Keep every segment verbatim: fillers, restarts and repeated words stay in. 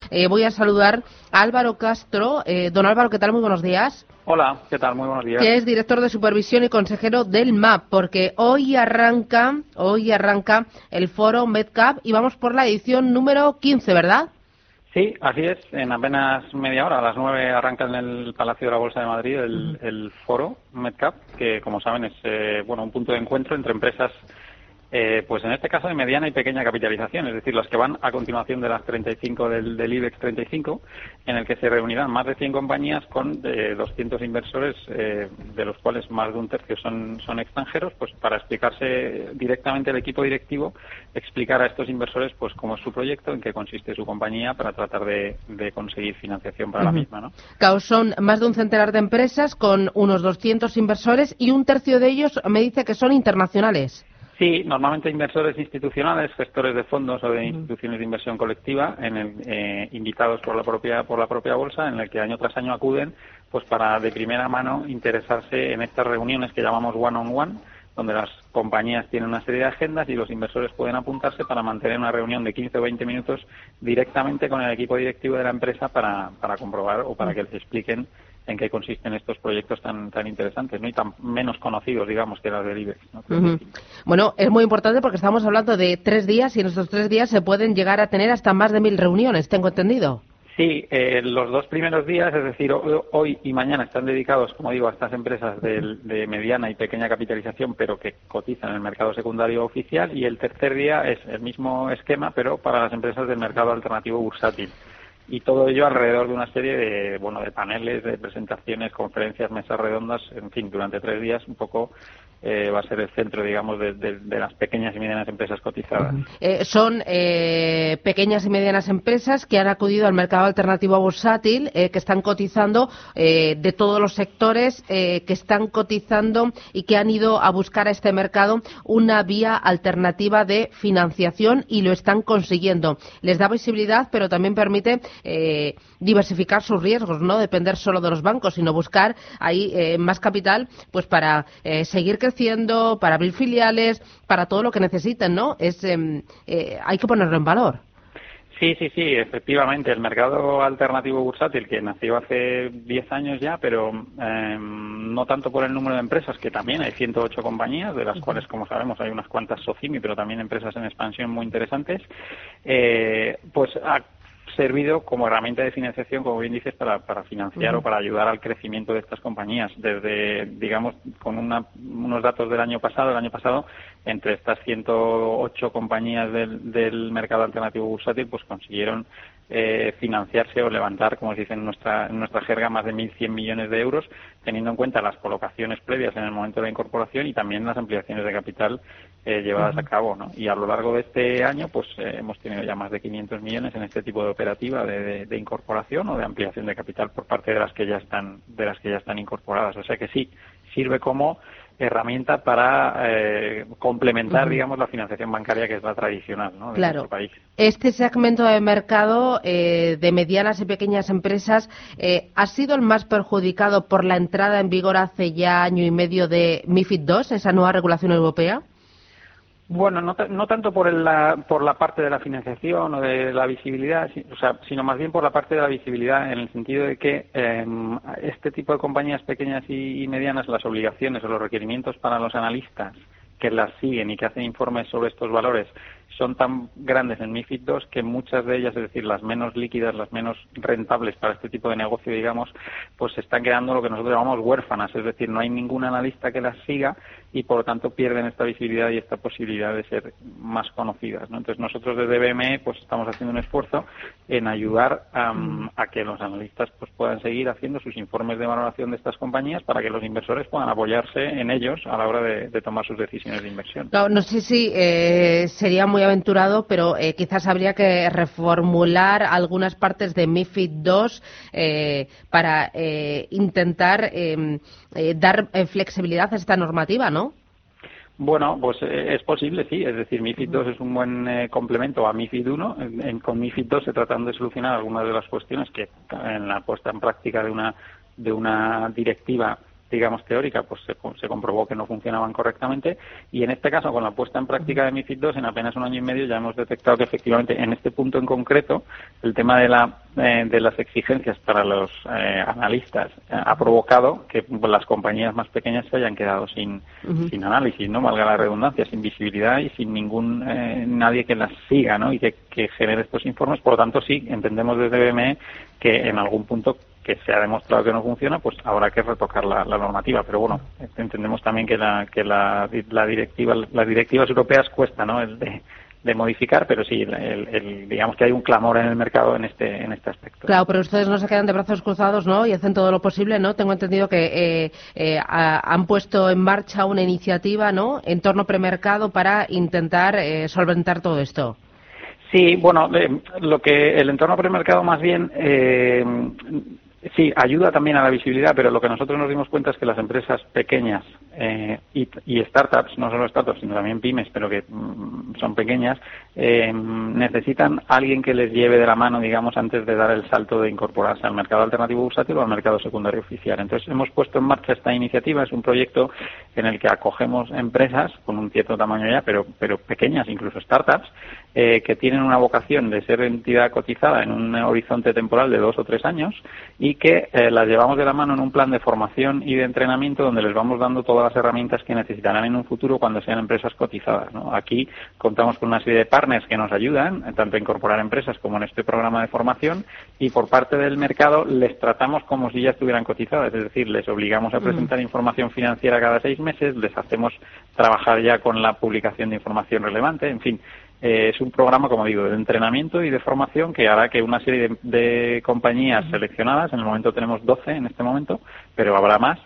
eh, voy a saludar a Álvaro Castro. Eh, don Álvaro, ¿qué tal? Muy buenos días. Hola, ¿qué tal? Muy buenos días. Que es director de supervisión y consejero del M A P, porque hoy arranca, hoy arranca el foro MedCap y vamos por la edición número quince, ¿verdad? Sí, así es. En apenas media hora, a las nueve, arranca en el Palacio de la Bolsa de Madrid el, uh-huh. el foro MedCap, que como saben es eh, bueno un punto de encuentro entre empresas, eh, pues en este caso de mediana y pequeña capitalización, es decir, las que van a continuación de las treinta y cinco del, del IBEX treinta y cinco, en el que se reunirán más de cien compañías con eh, doscientos inversores, eh, de los cuales más de un tercio son, son extranjeros, pues para explicarse directamente el equipo directivo, explicar a estos inversores pues cómo es su proyecto, en qué consiste su compañía, para tratar de, de conseguir financiación para uh-huh. la misma, ¿no? Claro, son más de un centenar de empresas con unos doscientos inversores y un tercio de ellos me dice que son internacionales. Sí, normalmente inversores institucionales, gestores de fondos o de instituciones de inversión colectiva, en el, eh, invitados por la propia por la propia bolsa, en el que año tras año acuden, pues para de primera mano interesarse en estas reuniones que llamamos one on one, donde las compañías tienen una serie de agendas y los inversores pueden apuntarse para mantener una reunión de quince o veinte minutos directamente con el equipo directivo de la empresa para, para comprobar o para que les expliquen en qué consisten estos proyectos tan tan interesantes, ¿no? Y tan menos conocidos, digamos, que las del IBEX, ¿no? Uh-huh. Bueno, es muy importante porque estamos hablando de tres días y en estos tres días se pueden llegar a tener hasta más de mil reuniones, ¿tengo entendido? Sí, eh, los dos primeros días, es decir, hoy y mañana, están dedicados, como digo, a estas empresas de, de mediana y pequeña capitalización, pero que cotizan en el mercado secundario oficial, y el tercer día es el mismo esquema, pero para las empresas del mercado alternativo bursátil. Y todo ello alrededor de una serie de, bueno, de paneles, de presentaciones, conferencias, mesas redondas, en fin, durante tres días un poco eh, va a ser el centro, digamos, de, de, de las pequeñas y medianas empresas cotizadas. Eh, son eh, pequeñas y medianas empresas que han acudido al mercado alternativo bursátil, eh, que están cotizando eh, de todos los sectores, eh, que están cotizando y que han ido a buscar a este mercado una vía alternativa de financiación y lo están consiguiendo. Les da visibilidad, pero también permite Eh, diversificar sus riesgos, no depender solo de los bancos, sino buscar ahí eh, más capital, pues para eh, seguir creciendo, para abrir filiales, para todo lo que necesiten, ¿no? Es eh, eh, hay que ponerlo en valor. Sí, sí, sí, efectivamente. El mercado alternativo bursátil, que nació hace diez años ya, pero eh, no tanto por el número de empresas, que también hay ciento ocho compañías, de las cuales, como sabemos, hay unas cuantas SOCIMI, pero también empresas en expansión muy interesantes, eh, pues ha servido como herramienta de financiación, como bien dices, para, para financiar uh-huh. o para ayudar al crecimiento de estas compañías. Desde, digamos, con una, unos datos del año pasado, el año pasado, entre estas ciento ocho compañías del, del mercado alternativo bursátil, pues consiguieron eh, financiarse o levantar, como se dice en nuestra, en nuestra jerga, más de mil cien millones de euros, teniendo en cuenta las colocaciones previas en el momento de la incorporación y también las ampliaciones de capital eh, llevadas uh-huh. a cabo, ¿no? Y a lo largo de este año, pues eh, hemos tenido ya más de quinientos millones en este tipo de operativa de, de, de incorporación o de ampliación de capital por parte de las que ya están de las que ya están incorporadas. O sea que sí, sirve como herramienta para eh, complementar, uh-huh. digamos, la financiación bancaria, que es la tradicional, ¿no?, de claro. nuestro país. Este segmento de mercado eh, de medianas y pequeñas empresas eh, ha sido el más perjudicado por la entrada en vigor hace ya año y medio de MiFID dos, esa nueva regulación europea. Bueno, no, no tanto por la, por la parte de la financiación o de la visibilidad, o sea, sino más bien por la parte de la visibilidad, en el sentido de que eh, este tipo de compañías pequeñas y, y medianas, las obligaciones o los requerimientos para los analistas que las siguen y que hacen informes sobre estos valores son tan grandes en MiFID dos que muchas de ellas, es decir, las menos líquidas, las menos rentables para este tipo de negocio, digamos, pues se están quedando lo que nosotros llamamos huérfanas, es decir, no hay ningún analista que las siga y por lo tanto pierden esta visibilidad y esta posibilidad de ser más conocidas, ¿no? Entonces nosotros desde B M E pues estamos haciendo un esfuerzo en ayudar um, a que los analistas pues puedan seguir haciendo sus informes de valoración de estas compañías para que los inversores puedan apoyarse en ellos a la hora de, de tomar sus decisiones de inversión. No, no sé si eh, sería muy aventurado, pero eh, quizás habría que reformular algunas partes de MiFID dos eh, para eh, intentar eh, eh, dar eh, flexibilidad a esta normativa, ¿no? Bueno, pues eh, es posible, sí. Es decir, MiFID dos es un buen eh, complemento a MiFID uno. En, en, con MiFID dos se tratan de solucionar algunas de las cuestiones que en la puesta en práctica de una de una directiva digamos, teórica, pues se, se comprobó que no funcionaban correctamente, y en este caso, con la puesta en práctica de MiFID dos, en apenas un año y medio ya hemos detectado que efectivamente en este punto en concreto el tema de la eh, de las exigencias para los eh, analistas eh, ha provocado que las compañías más pequeñas se hayan quedado sin, uh-huh. sin análisis, no valga la redundancia, sin visibilidad y sin ningún eh, nadie que las siga, ¿no? Y que, que genere estos informes. Por lo tanto, sí, entendemos desde B M E que en algún punto que se ha demostrado que no funciona, pues habrá que retocar la, la normativa. Pero bueno, entendemos también que la que la, la directiva las directivas europeas cuesta, ¿no? El de, de modificar, pero sí, el, el, digamos que hay un clamor en el mercado en este en este aspecto. Claro, pero ustedes no se quedan de brazos cruzados, ¿no? Y hacen todo lo posible, ¿no? Tengo entendido que eh, eh, a, han puesto en marcha una iniciativa, ¿no?, en torno premercado para intentar eh, solventar todo esto. Sí, bueno, eh, lo que el entorno premercado más bien eh, sí ayuda también a la visibilidad, pero lo que nosotros nos dimos cuenta es que las empresas pequeñas eh, y, y startups, no solo startups, sino también pymes, pero que mm, son pequeñas, eh, necesitan alguien que les lleve de la mano, digamos, antes de dar el salto de incorporarse al mercado alternativo bursátil o al mercado secundario oficial. Entonces, hemos puesto en marcha esta iniciativa. Es un proyecto en el que acogemos empresas con un cierto tamaño ya, pero, pero pequeñas, incluso startups, eh, que tienen una vocación de ser entidad cotizada en un horizonte temporal de dos o tres años y que eh, las llevamos de la mano en un plan de formación y de entrenamiento donde les vamos dando todas las herramientas que necesitarán en un futuro cuando sean empresas cotizadas, ¿no? Aquí contamos con una serie de partners que nos ayudan, tanto a incorporar empresas como en este programa de formación, y por parte del mercado les tratamos como si ya estuvieran cotizadas, es decir, les obligamos a presentar mm. información financiera cada seis meses, les hacemos trabajar ya con la publicación de información relevante, en fin. Eh, es un programa, como digo, de entrenamiento y de formación que hará que una serie de, de compañías seleccionadas, en el momento tenemos doce en este momento, pero habrá más,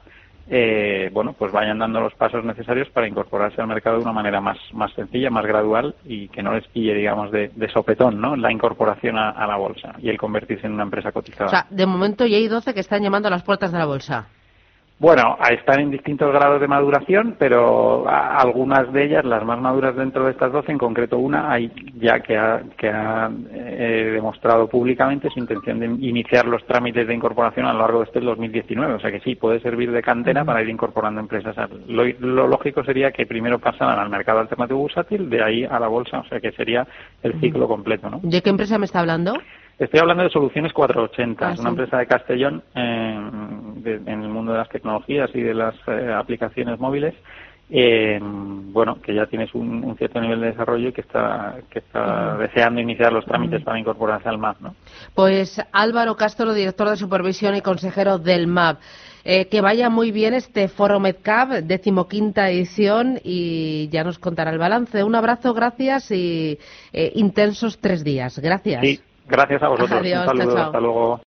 eh, bueno, pues vayan dando los pasos necesarios para incorporarse al mercado de una manera más, más sencilla, más gradual y que no les pille, digamos, de, de sopetón, ¿no?, la incorporación a, a la bolsa y el convertirse en una empresa cotizada. O sea, de momento ya hay doce que están llamando a las puertas de la bolsa. Bueno, están en distintos grados de maduración, pero algunas de ellas, las más maduras dentro de estas doce, en concreto una, hay ya que ha, que ha eh, demostrado públicamente su intención de iniciar los trámites de incorporación a lo largo de este dos mil diecinueve. O sea que sí, puede servir de cantera uh-huh. para ir incorporando empresas. Lo, lo lógico sería que primero pasaran al mercado alternativo bursátil, de ahí a la bolsa, o sea que sería el ciclo uh-huh. completo, ¿no? ¿De qué empresa me está hablando? Estoy hablando de Soluciones cuatrocientos ochenta, ah, es una sí. empresa de Castellón eh, de, en el mundo de las tecnologías y de las eh, aplicaciones móviles, eh, bueno, que ya tienes un, un cierto nivel de desarrollo y que está que está uh-huh. deseando iniciar los trámites uh-huh. para incorporarse al M A P, ¿no? Pues Álvaro Castro, director de Supervisión y consejero del M A P. Eh, que vaya muy bien este Foro MedCap, decimoquinta edición, y ya nos contará el balance. Un abrazo, gracias y eh, intensos tres días. Gracias. Sí. Gracias a vosotros. Adiós, un saludo, chao, chao. Hasta luego.